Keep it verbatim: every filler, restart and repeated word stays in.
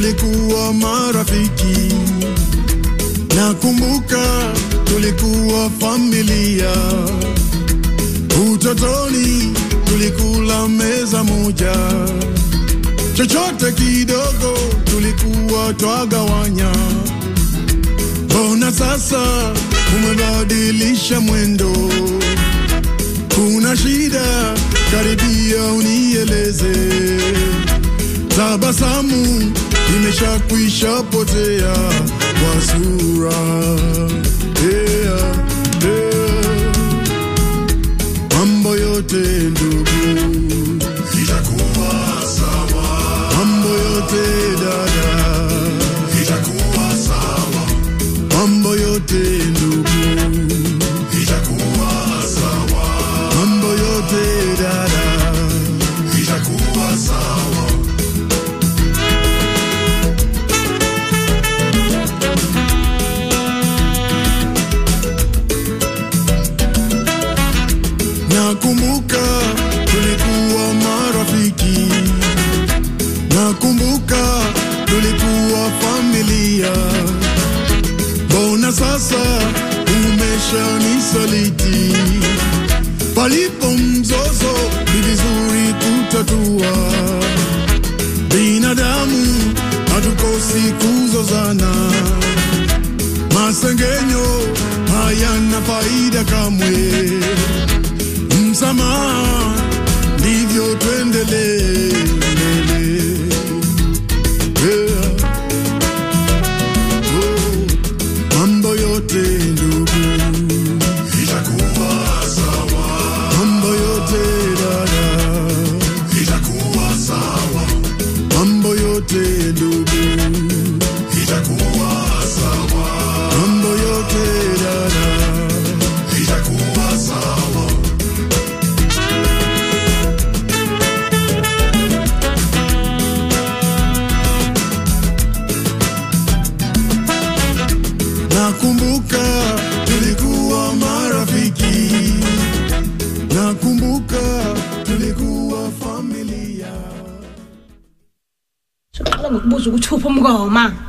tulikuwa marafiki. Nakumbuka tulikuwa familia. Utotoni tulikula meza moja. Chochote kidogo tulikuwa twagawanya. Mbona sasa umebadilisha mwendo? Kuna shida? Karibia unieleze. Tabasamu imeshakwisha potea kwa sura. Yeah, yeah. Mambo yote ndugu itakuwa sawa. Mambo yote dada itakuwa sawa. Mambo yote ndugu itakuwa sawa. Mambo yote dada itakuwa sawa. Nakumbuka tulikuwa marafiki. Nakumbuka tulikuwa familia. Mbona sasa umeshanisaliti? Palipo mzozo ni vizuri kutatua. Binadamu hatukosi kuzozana. Masengenyo hayana faida kamwe. Msamaha ndivyo tuendelee. Yeah. Oh. Mambo yote ndugu itakuwa sawa. Mambo yote dada itakuwa sawa. Mambo yote ndugu itakuwa sawa. Mambo yote dada itakuwa sawa. Nakumbuka tulikuwa marafiki. Nakumbuka tulikuwa familia. Soqala ngokubuza ukuthi uphi umngoma.